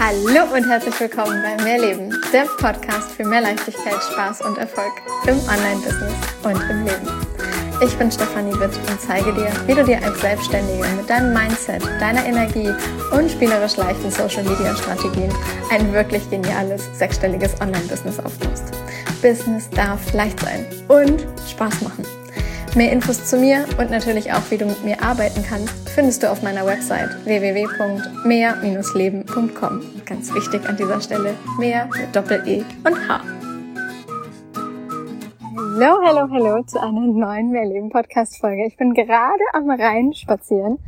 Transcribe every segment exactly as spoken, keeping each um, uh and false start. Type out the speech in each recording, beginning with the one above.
Hallo und herzlich willkommen bei Mehr Leben, der Podcast für mehr Leichtigkeit, Spaß und Erfolg im Online-Business und im Leben. Ich bin Stefanie Witt und zeige dir, wie du dir als Selbstständige mit deinem Mindset, deiner Energie und spielerisch leichten Social-Media-Strategien ein wirklich geniales, sechsstelliges Online-Business aufbaust. Business darf leicht sein und Spaß machen. Mehr Infos zu mir und natürlich auch, wie du mit mir arbeiten kannst, findest du auf meiner Website w w w punkt mehr Bindestrich leben punkt com. Ganz wichtig an dieser Stelle, mehr mit Doppel-E und H. Hallo, hallo, hallo zu einer neuen Mehrleben-Podcast-Folge. Ich bin gerade am Rhein spazieren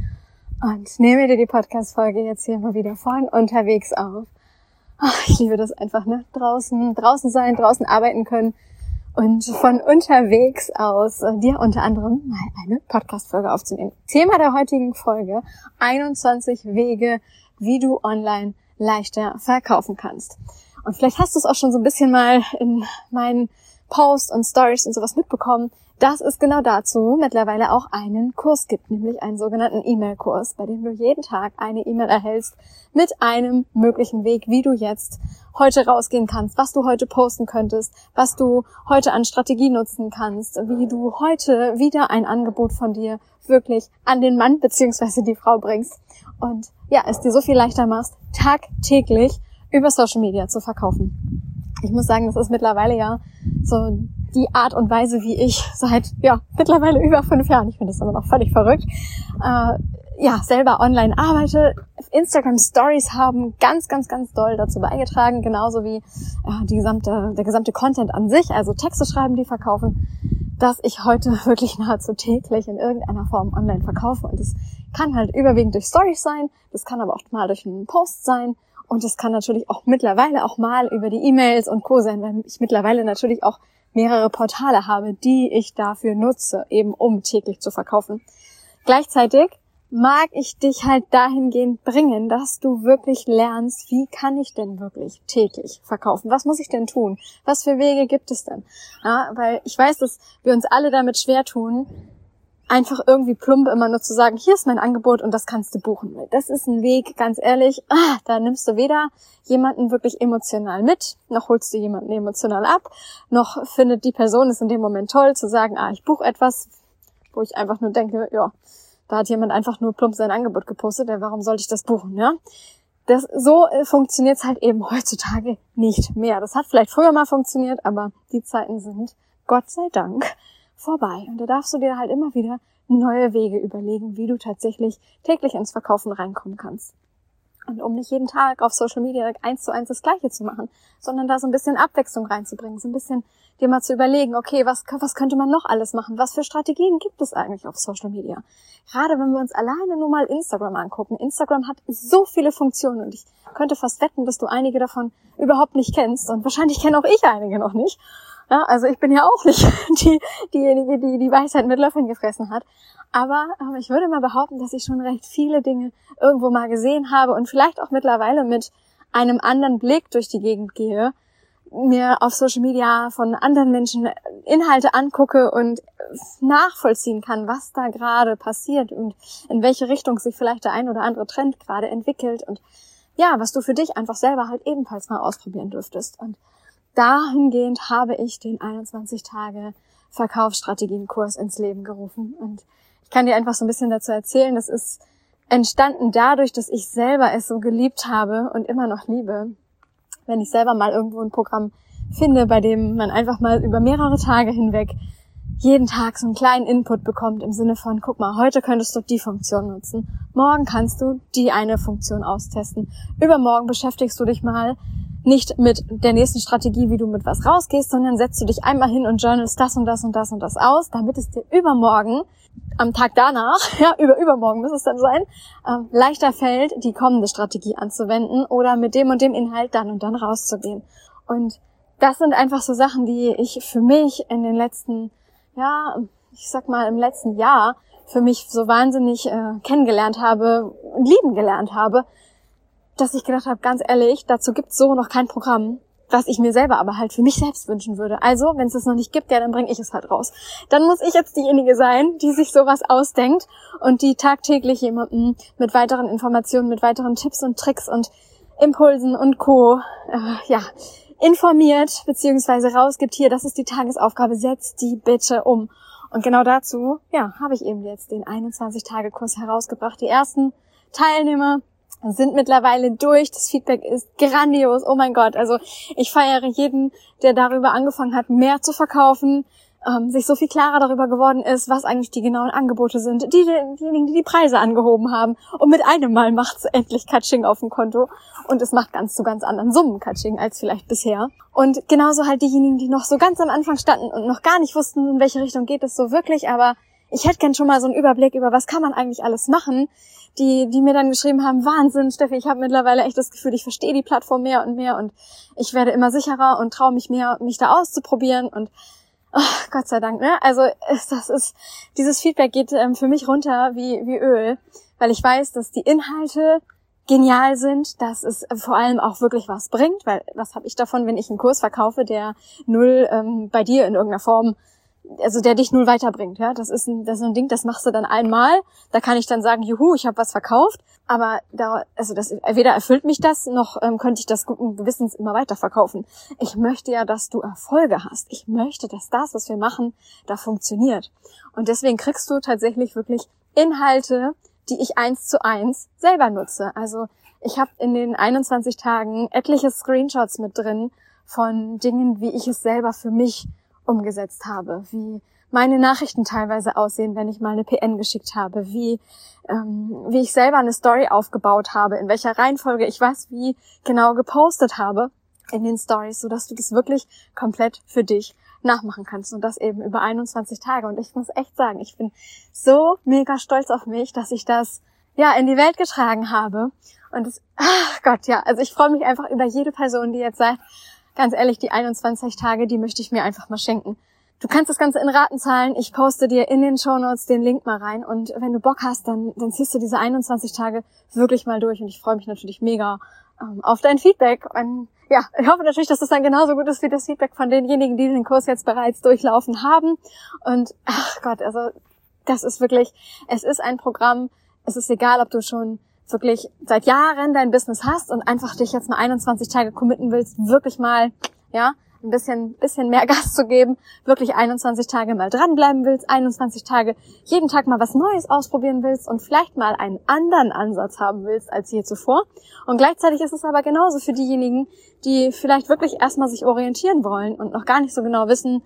und nehme dir die Podcast-Folge jetzt hier mal wieder von unterwegs auf. Ach, ich liebe das einfach, ne? Draußen, draußen sein, draußen arbeiten können. Und von unterwegs aus äh, dir unter anderem mal eine Podcast-Folge aufzunehmen. Thema der heutigen Folge: einundzwanzig Wege, wie du online leichter verkaufen kannst. Und vielleicht hast du es auch schon so ein bisschen mal in meinen Posts und Stories und sowas mitbekommen, dass es genau dazu mittlerweile auch einen Kurs gibt, nämlich einen sogenannten E-Mail-Kurs, bei dem du jeden Tag eine E-Mail erhältst mit einem möglichen Weg, wie du jetzt heute rausgehen kannst, was du heute posten könntest, was du heute an Strategie nutzen kannst, wie du heute wieder ein Angebot von dir wirklich an den Mann bzw. die Frau bringst und ja, es dir so viel leichter machst, tagtäglich über Social Media zu verkaufen. Ich muss sagen, das ist mittlerweile ja so die Art und Weise, wie ich seit ja mittlerweile über fünf Jahren, ich finde das immer noch völlig verrückt, äh, ja selber online arbeite. Instagram Stories haben ganz, ganz, ganz doll dazu beigetragen, genauso wie äh, die gesamte, der gesamte Content an sich, also Texte schreiben, die verkaufen, dass ich heute wirklich nahezu täglich in irgendeiner Form online verkaufe. Und das kann halt überwiegend durch Stories sein, das kann aber auch mal durch einen Post sein. Und das kann natürlich auch mittlerweile auch mal über die E-Mails und Co. sein, weil ich mittlerweile natürlich auch mehrere Portale habe, die ich dafür nutze, eben um täglich zu verkaufen. Gleichzeitig mag ich dich halt dahingehend bringen, dass du wirklich lernst, wie kann ich denn wirklich täglich verkaufen? Was muss ich denn tun? Was für Wege gibt es denn? Ja, weil ich weiß, dass wir uns alle damit schwer tun, einfach irgendwie plump immer nur zu sagen, hier ist mein Angebot und das kannst du buchen. Das ist ein Weg, ganz ehrlich, ah, da nimmst du weder jemanden wirklich emotional mit, noch holst du jemanden emotional ab, noch findet die Person es in dem Moment toll, zu sagen, ah, ich buche etwas, wo ich einfach nur denke, ja, da hat jemand einfach nur plump sein Angebot gepostet, ja, warum sollte ich das buchen, ja? Das, so funktioniert es halt eben heutzutage nicht mehr. Das hat vielleicht früher mal funktioniert, aber die Zeiten sind, Gott sei Dank, vorbei. Und da darfst du dir halt immer wieder neue Wege überlegen, wie du tatsächlich täglich ins Verkaufen reinkommen kannst. Und um nicht jeden Tag auf Social Media eins zu eins das Gleiche zu machen, sondern da so ein bisschen Abwechslung reinzubringen, so ein bisschen dir mal zu überlegen, okay, was, was könnte man noch alles machen? Was für Strategien gibt es eigentlich auf Social Media? Gerade wenn wir uns alleine nur mal Instagram angucken. Instagram hat so viele Funktionen und ich könnte fast wetten, dass du einige davon überhaupt nicht kennst und wahrscheinlich kenne auch ich einige noch nicht. Ja, also ich bin ja auch nicht die, diejenige, die die Weisheit mit Löffeln gefressen hat. Aber ähm, ich würde mal behaupten, dass ich schon recht viele Dinge irgendwo mal gesehen habe und vielleicht auch mittlerweile mit einem anderen Blick durch die Gegend gehe, mir auf Social Media von anderen Menschen Inhalte angucke und nachvollziehen kann, was da gerade passiert und in welche Richtung sich vielleicht der ein oder andere Trend gerade entwickelt und ja, was du für dich einfach selber halt ebenfalls mal ausprobieren dürftest. Und dahingehend habe ich den einundzwanzig Tage Verkaufsstrategienkurs ins Leben gerufen. Und ich kann dir einfach so ein bisschen dazu erzählen, das ist entstanden dadurch, dass ich selber es so geliebt habe und immer noch liebe, wenn ich selber mal irgendwo ein Programm finde, bei dem man einfach mal über mehrere Tage hinweg jeden Tag so einen kleinen Input bekommt im Sinne von, guck mal, heute könntest du die Funktion nutzen, morgen kannst du die eine Funktion austesten, übermorgen beschäftigst du dich mal nicht mit der nächsten Strategie, wie du mit was rausgehst, sondern setzt du dich einmal hin und journalst das und das und das und das aus, damit es dir übermorgen, am Tag danach, ja, über übermorgen muss es dann sein, äh, leichter fällt, die kommende Strategie anzuwenden oder mit dem und dem Inhalt dann und dann rauszugehen. Und das sind einfach so Sachen, die ich für mich in den letzten, ja, ich sag mal im letzten Jahr für mich so wahnsinnig äh, kennengelernt habe und lieben gelernt habe, dass ich gedacht habe, ganz ehrlich, dazu gibt's so noch kein Programm, was ich mir selber aber halt für mich selbst wünschen würde. Also, wenn es das noch nicht gibt, ja, dann bringe ich es halt raus. Dann muss ich jetzt diejenige sein, die sich sowas ausdenkt und die tagtäglich jemanden mit weiteren Informationen, mit weiteren Tipps und Tricks und Impulsen und Co. Äh, ja, informiert beziehungsweise rausgibt, hier, das ist die Tagesaufgabe, setz die bitte um. Und genau dazu, ja, habe ich eben jetzt den einundzwanzig-Tage-Kurs herausgebracht. Die ersten Teilnehmer sind mittlerweile durch. Das Feedback ist grandios. Oh mein Gott, also ich feiere jeden, der darüber angefangen hat, mehr zu verkaufen, ähm, sich so viel klarer darüber geworden ist, was eigentlich die genauen Angebote sind. Die, diejenigen, die die Preise angehoben haben. Und mit einem Mal macht's endlich Katsching auf dem Konto. Und es macht ganz zu ganz anderen Summen Katsching als vielleicht bisher. Und genauso halt diejenigen, die noch so ganz am Anfang standen und noch gar nicht wussten, in welche Richtung geht es so wirklich. Aber ich hätte gern schon mal so einen Überblick über, was kann man eigentlich alles machen. Die, die mir dann geschrieben haben, Wahnsinn, Steffi, ich habe mittlerweile echt das Gefühl, ich verstehe die Plattform mehr und mehr und ich werde immer sicherer und traue mich mehr, mich da auszuprobieren und oh, Gott sei Dank, ne? Also das ist, dieses Feedback geht ähm, für mich runter wie wie Öl, weil ich weiß, dass die Inhalte genial sind, dass es vor allem auch wirklich was bringt, weil was habe ich davon, wenn ich einen Kurs verkaufe, der null ähm, bei dir in irgendeiner Form, also der dich null weiterbringt, ja, das ist ein, das ist ein Ding, das machst du dann einmal, da kann ich dann sagen, juhu, ich habe was verkauft, aber da, also das weder erfüllt mich das, noch ähm, könnte ich das guten Gewissens immer weiter verkaufen. Ich möchte ja, dass du Erfolge hast. Ich möchte, dass das, was wir machen, da funktioniert. Und deswegen kriegst du tatsächlich wirklich Inhalte, die ich eins zu eins selber nutze. Also ich habe in den einundzwanzig Tagen etliche Screenshots mit drin von Dingen, wie ich es selber für mich umgesetzt habe, wie meine Nachrichten teilweise aussehen, wenn ich mal eine P N geschickt habe, wie ähm, wie ich selber eine Story aufgebaut habe, in welcher Reihenfolge ich was wie genau gepostet habe in den Stories, sodass du das wirklich komplett für dich nachmachen kannst und das eben über einundzwanzig Tage. Und ich muss echt sagen, ich bin so mega stolz auf mich, dass ich das ja in die Welt getragen habe. Und es, ach Gott, ja, also ich freue mich einfach über jede Person, die jetzt sagt, ganz ehrlich, die einundzwanzig Tage, die möchte ich mir einfach mal schenken. Du kannst das Ganze in Raten zahlen. Ich poste dir in den Shownotes den Link mal rein. Und wenn du Bock hast, dann, dann ziehst du diese einundzwanzig Tage wirklich mal durch. Und ich freue mich natürlich mega ähm, auf dein Feedback. Und ja, ich hoffe natürlich, dass das dann genauso gut ist wie das Feedback von denjenigen, die den Kurs jetzt bereits durchlaufen haben. Und ach Gott, also das ist wirklich, es ist ein Programm. Es ist egal, ob du schon wirklich seit Jahren dein Business hast und einfach dich jetzt mal einundzwanzig Tage committen willst, wirklich mal, ja, ein bisschen, bisschen mehr Gas zu geben, wirklich einundzwanzig Tage mal dranbleiben willst, einundzwanzig Tage jeden Tag mal was Neues ausprobieren willst und vielleicht mal einen anderen Ansatz haben willst als je zuvor. Und gleichzeitig ist es aber genauso für diejenigen, die vielleicht wirklich erstmal sich orientieren wollen und noch gar nicht so genau wissen,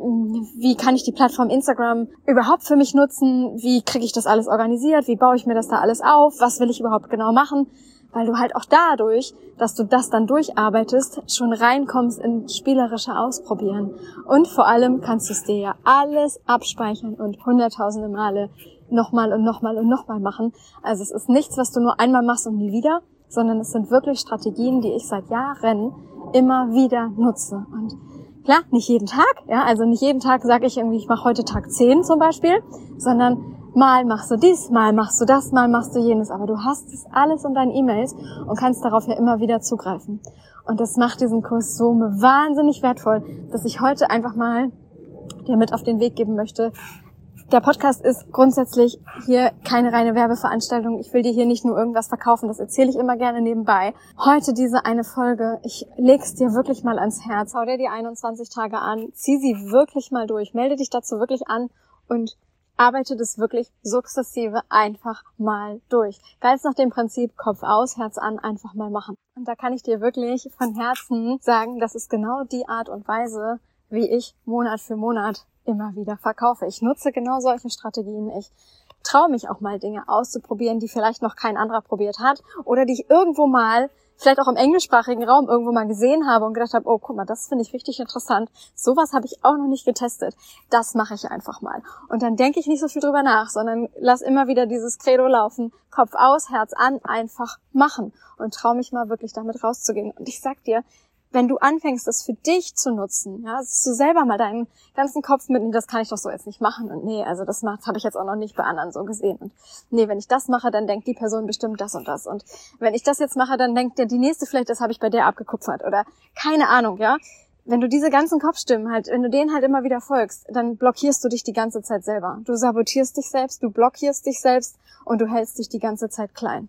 wie kann ich die Plattform Instagram überhaupt für mich nutzen, wie kriege ich das alles organisiert, wie baue ich mir das da alles auf, was will ich überhaupt genau machen, weil du halt auch dadurch, dass du das dann durcharbeitest, schon reinkommst in spielerische Ausprobieren. Und vor allem kannst du es dir ja alles abspeichern und hunderttausende Male nochmal und nochmal und nochmal machen. Also es ist nichts, was du nur einmal machst und nie wieder, sondern es sind wirklich Strategien, die ich seit Jahren immer wieder nutze. Und klar, nicht jeden Tag, ja, also nicht jeden Tag sage ich irgendwie, ich mache heute Tag zehn zum Beispiel, sondern mal machst du dies, mal machst du das, mal machst du jenes, aber du hast es alles in deinen E-Mails und kannst darauf ja immer wieder zugreifen. Und das macht diesen Kurs so wahnsinnig wertvoll, dass ich heute einfach mal dir mit auf den Weg geben möchte. Der Podcast ist grundsätzlich hier keine reine Werbeveranstaltung. Ich will dir hier nicht nur irgendwas verkaufen, das erzähle ich immer gerne nebenbei. Heute diese eine Folge, ich leg's dir wirklich mal ans Herz. Hau dir die einundzwanzig Tage an, zieh sie wirklich mal durch, melde dich dazu wirklich an und arbeite das wirklich sukzessive einfach mal durch. Ganz nach dem Prinzip Kopf aus, Herz an, einfach mal machen. Und da kann ich dir wirklich von Herzen sagen, das ist genau die Art und Weise, wie ich Monat für Monat immer wieder verkaufe. Ich nutze genau solche Strategien. Ich traue mich auch mal Dinge auszuprobieren, die vielleicht noch kein anderer probiert hat oder die ich irgendwo mal, vielleicht auch im englischsprachigen Raum irgendwo mal gesehen habe und gedacht habe, oh, guck mal, das finde ich richtig interessant. Sowas habe ich auch noch nicht getestet. Das mache ich einfach mal. Und dann denke ich nicht so viel drüber nach, sondern lass immer wieder dieses Credo laufen. Kopf aus, Herz an, einfach machen. Und traue mich mal wirklich damit rauszugehen. Und ich sag dir, wenn du anfängst, das für dich zu nutzen, ja, dass du selber mal deinen ganzen Kopf mit, nee, das kann ich doch so jetzt nicht machen und nee, also das macht, habe ich jetzt auch noch nicht bei anderen so gesehen und nee, wenn ich das mache, dann denkt die Person bestimmt das und das und wenn ich das jetzt mache, dann denkt der die nächste vielleicht, das habe ich bei der abgekupfert oder keine Ahnung, ja. Wenn du diese ganzen Kopfstimmen halt, wenn du denen halt immer wieder folgst, dann blockierst du dich die ganze Zeit selber. Du sabotierst dich selbst, du blockierst dich selbst und du hältst dich die ganze Zeit klein.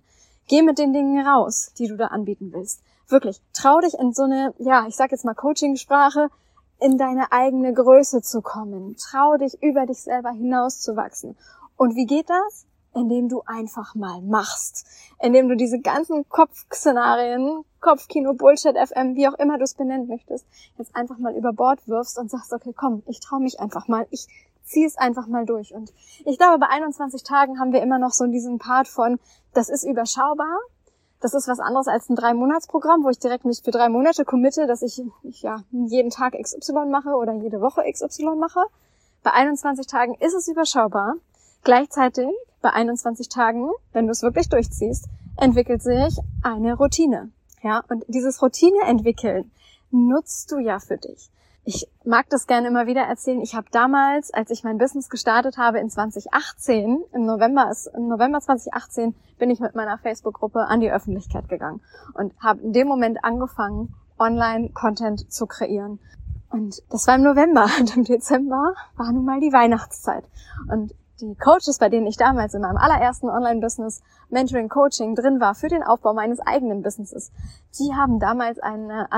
Geh mit den Dingen raus, die du da anbieten willst. Wirklich, trau dich in so eine, ja, ich sag jetzt mal Coaching-Sprache, in deine eigene Größe zu kommen. Trau dich, über dich selber hinauszuwachsen. Und wie geht das? Indem du einfach mal machst. Indem du diese ganzen Kopfszenarien, Kopfkino, Bullshit, F M, wie auch immer du es benennen möchtest, jetzt einfach mal über Bord wirfst und sagst, okay, komm, ich trau mich einfach mal. Ich zieh es einfach mal durch. Und ich glaube, bei einundzwanzig Tagen haben wir immer noch so diesen Part von, das ist überschaubar. Das ist was anderes als ein Drei-Monats-Programm, wo ich direkt mich für drei Monate committe, dass ich, ich ja jeden Tag X Y mache oder jede Woche X Y mache. Bei einundzwanzig Tagen ist es überschaubar. Gleichzeitig, bei einundzwanzig Tagen, wenn du es wirklich durchziehst, entwickelt sich eine Routine. Ja, und dieses Routine entwickeln nutzt du ja für dich. Ich mag das gerne immer wieder erzählen. Ich habe damals, als ich mein Business gestartet habe in zwanzig achtzehn, im November, im November zwanzig achtzehn, bin ich mit meiner Facebook-Gruppe an die Öffentlichkeit gegangen und habe in dem Moment angefangen, Online-Content zu kreieren. Und das war im November und im Dezember war nun mal die Weihnachtszeit. Und die Coaches, bei denen ich damals in meinem allerersten Online-Business Mentoring-Coaching drin war für den Aufbau meines eigenen Businesses, die haben damals eine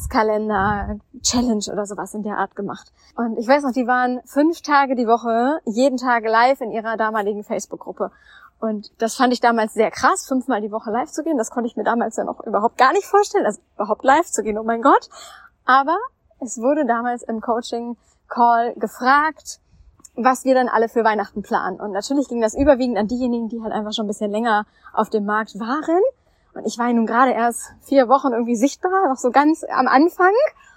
Adventskalender-Challenge oder sowas in der Art gemacht. Und ich weiß noch, die waren fünf Tage die Woche, jeden Tag live in ihrer damaligen Facebook-Gruppe. Und das fand ich damals sehr krass, fünfmal die Woche live zu gehen. Das konnte ich mir damals ja noch überhaupt gar nicht vorstellen, also überhaupt live zu gehen, oh mein Gott. Aber es wurde damals im Coaching-Call gefragt, was wir dann alle für Weihnachten planen. Und natürlich ging das überwiegend an diejenigen, die halt einfach schon ein bisschen länger auf dem Markt waren. Und ich war ja nun gerade erst vier Wochen irgendwie sichtbar, noch so ganz am Anfang.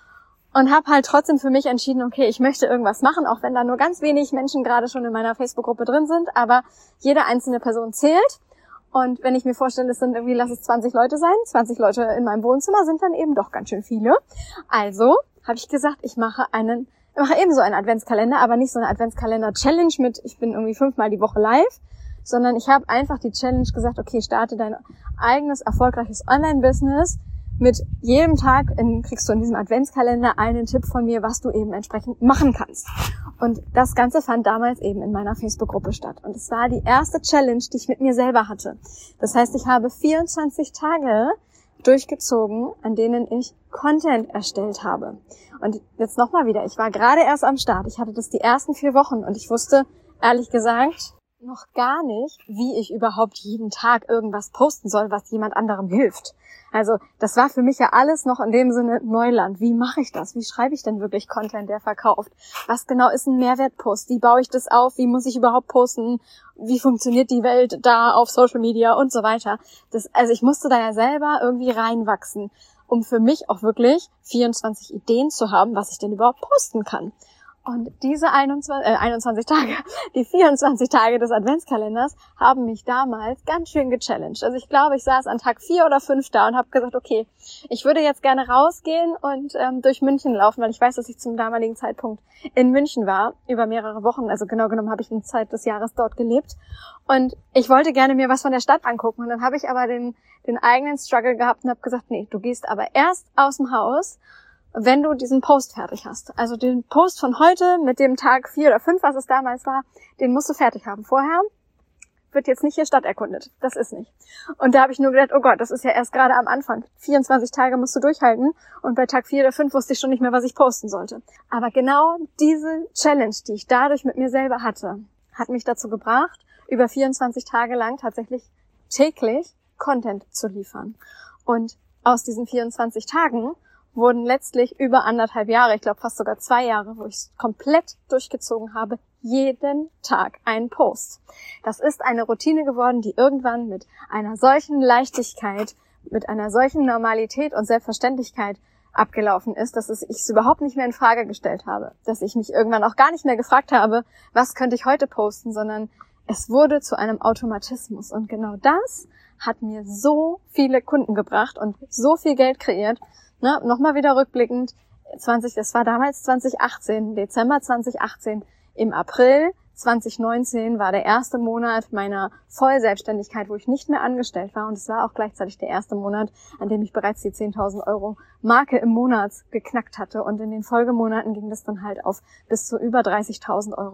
Und habe halt trotzdem für mich entschieden, okay, ich möchte irgendwas machen, auch wenn da nur ganz wenig Menschen gerade schon in meiner Facebook-Gruppe drin sind. Aber jede einzelne Person zählt. Und wenn ich mir vorstelle, es sind irgendwie, lass es zwanzig Leute sein, zwanzig Leute in meinem Wohnzimmer sind dann eben doch ganz schön viele. Also habe ich gesagt, ich mache einen Ich mache ebenso einen Adventskalender, aber nicht so eine Adventskalender-Challenge mit, ich bin irgendwie fünfmal die Woche live, sondern ich habe einfach die Challenge gesagt, okay, starte dein eigenes, erfolgreiches Online-Business. Mit jedem Tag in, kriegst du in diesem Adventskalender einen Tipp von mir, was du eben entsprechend machen kannst. Und das Ganze fand damals eben in meiner Facebook-Gruppe statt. Und es war die erste Challenge, die ich mit mir selber hatte. Das heißt, ich habe vierundzwanzig Tage durchgezogen, an denen ich Content erstellt habe. Und jetzt nochmal wieder, ich war gerade erst am Start. Ich hatte das die ersten vier Wochen und ich wusste, ehrlich gesagt, noch gar nicht, wie ich überhaupt jeden Tag irgendwas posten soll, was jemand anderem hilft. Also das war für mich ja alles noch in dem Sinne Neuland. Wie mache ich das? Wie schreibe ich denn wirklich Content, der verkauft? Was genau ist ein Mehrwertpost? Wie baue ich das auf? Wie muss ich überhaupt posten? Wie funktioniert die Welt da auf Social Media und so weiter? Das, also ich musste da ja selber irgendwie reinwachsen, um für mich auch wirklich vierundzwanzig Ideen zu haben, was ich denn überhaupt posten kann. Und diese einundzwanzig, äh, einundzwanzig Tage, die vierundzwanzig Tage des Adventskalenders haben mich damals ganz schön gechallenged. Also ich glaube, ich saß an Tag vier oder fünf da und habe gesagt, okay, ich würde jetzt gerne rausgehen und ähm, durch München laufen, weil ich weiß, dass ich zum damaligen Zeitpunkt in München war, über mehrere Wochen. Also genau genommen habe ich eine Zeit des Jahres dort gelebt. Und ich wollte gerne mir was von der Stadt angucken. Und dann habe ich aber den, den eigenen Struggle gehabt und habe gesagt, nee, du gehst aber erst aus dem Haus, wenn du diesen Post fertig hast. Also den Post von heute mit dem Tag vier oder fünf, was es damals war, den musst du fertig haben. Vorher wird jetzt nicht hier Stadt erkundet. Das ist nicht. Und da habe ich nur gedacht, oh Gott, das ist ja erst gerade am Anfang. vierundzwanzig Tage musst du durchhalten und bei Tag vier oder fünf wusste ich schon nicht mehr, was ich posten sollte. Aber genau diese Challenge, die ich dadurch mit mir selber hatte, hat mich dazu gebracht, über vierundzwanzig Tage lang tatsächlich täglich Content zu liefern. Und aus diesen vierundzwanzig Tagen wurden letztlich über anderthalb Jahre, ich glaube fast sogar zwei Jahre, wo ich es komplett durchgezogen habe, jeden Tag einen Post. Das ist eine Routine geworden, die irgendwann mit einer solchen Leichtigkeit, mit einer solchen Normalität und Selbstverständlichkeit abgelaufen ist, dass ich es überhaupt nicht mehr in Frage gestellt habe. Dass ich mich irgendwann auch gar nicht mehr gefragt habe, was könnte ich heute posten, sondern es wurde zu einem Automatismus. Und genau das hat mir so viele Kunden gebracht und so viel Geld kreiert. Ne, nochmal wieder rückblickend, zwanzig, das war damals zwanzig achtzehn, Dezember zwanzig achtzehn, im April zwanzig neunzehn war der erste Monat meiner Vollselbstständigkeit, wo ich nicht mehr angestellt war, und es war auch gleichzeitig der erste Monat, an dem ich bereits die zehntausend Euro Marke im Monat geknackt hatte, und in den Folgemonaten ging das dann halt auf bis zu über dreißigtausend Euro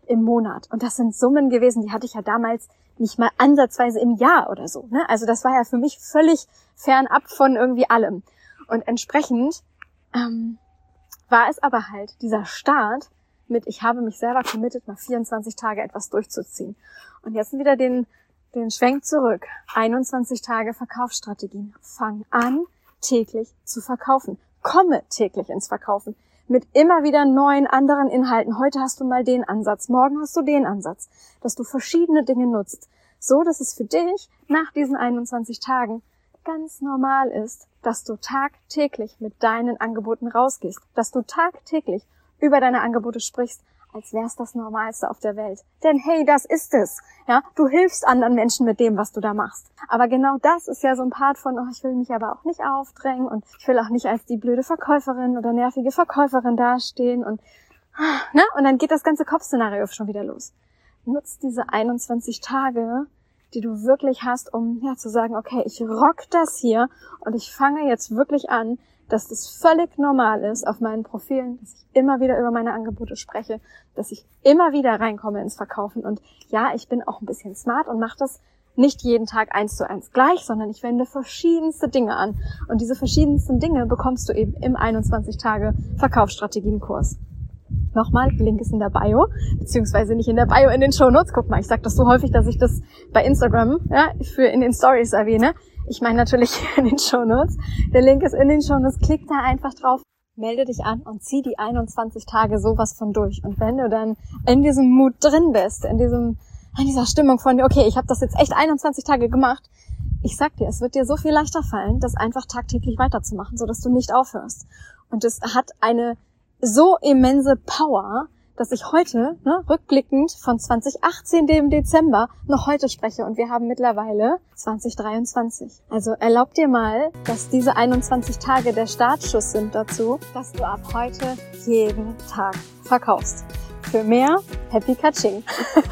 im Monat. Und das sind Summen gewesen, die hatte ich ja damals nicht mal ansatzweise im Jahr oder so. Ne? Also das war ja für mich völlig fernab von irgendwie allem. Und entsprechend ähm, war es aber halt dieser Start mit, ich habe mich selber committed, mal vierundzwanzig Tage etwas durchzuziehen. Und jetzt wieder den, den Schwenk zurück. einundzwanzig Tage Verkaufsstrategien. Fang an, täglich zu verkaufen. Komme täglich ins Verkaufen. Mit immer wieder neuen, anderen Inhalten. Heute hast du mal den Ansatz, morgen hast du den Ansatz. Dass du verschiedene Dinge nutzt. So, dass es für dich nach diesen einundzwanzig Tagen ganz normal ist, dass du tagtäglich mit deinen Angeboten rausgehst. Dass du tagtäglich über deine Angebote sprichst, als wär's das Normalste auf der Welt. Denn hey, das ist es. Ja, du hilfst anderen Menschen mit dem, was du da machst. Aber genau das ist ja so ein Part von, oh, ich will mich aber auch nicht aufdrängen und ich will auch nicht als die blöde Verkäuferin oder nervige Verkäuferin dastehen und, ne? Und dann geht das ganze Kopfszenario schon wieder los. Nutz diese einundzwanzig Tage, die du wirklich hast, um ja zu sagen, okay, ich rock das hier und ich fange jetzt wirklich an, dass das völlig normal ist auf meinen Profilen, dass ich immer wieder über meine Angebote spreche, dass ich immer wieder reinkomme ins Verkaufen. Und ja, ich bin auch ein bisschen smart und mache das nicht jeden Tag eins zu eins gleich, sondern ich wende verschiedenste Dinge an. Und diese verschiedensten Dinge bekommst du eben im einundzwanzig Tage Verkaufsstrategienkurs. Nochmal, Link ist in der Bio, beziehungsweise nicht in der Bio, in den Shownotes. Guck mal, ich sage das so häufig, dass ich das bei Instagram ja, für in den Stories erwähne. Ich meine natürlich in den Shownotes. Der Link ist in den Shownotes. Klick da einfach drauf, melde dich an und zieh die einundzwanzig Tage sowas von durch. Und wenn du dann in diesem Mut drin bist, in diesem, in dieser Stimmung von, okay, ich habe das jetzt echt einundzwanzig Tage gemacht, ich sag dir, es wird dir so viel leichter fallen, das einfach tagtäglich weiterzumachen, sodass du nicht aufhörst. Und es hat eine so immense Power, dass ich heute, ne, rückblickend von zwanzig achtzehn, dem Dezember, noch heute spreche. Und wir haben mittlerweile zwanzig dreiundzwanzig. Also erlaub dir mal, dass diese einundzwanzig Tage der Startschuss sind dazu, dass du ab heute jeden Tag verkaufst. Für mehr Happy Catching.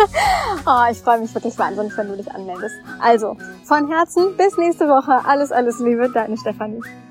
Oh, ich freue mich wirklich wahnsinnig, wenn du dich anmeldest. Also, von Herzen bis nächste Woche. Alles, alles Liebe, deine Stefanie.